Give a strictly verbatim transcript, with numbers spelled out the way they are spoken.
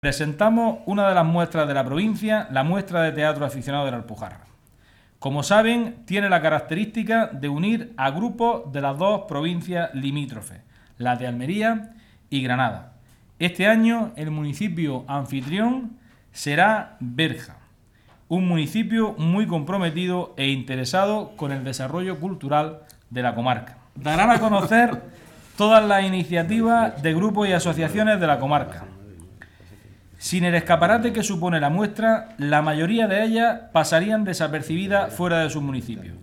Presentamos una de las muestras de la provincia, la muestra de teatro aficionado de la Alpujarra. Como saben, tiene la característica de unir a grupos de las dos provincias limítrofes, las de Almería y Granada. Este año el municipio anfitrión será Berja, un municipio muy comprometido e interesado con el desarrollo cultural de la comarca. Darán a conocer todas las iniciativas de grupos y asociaciones de la comarca. Sin el escaparate que supone la muestra, la mayoría de ellas pasarían desapercibidas fuera de sus municipios.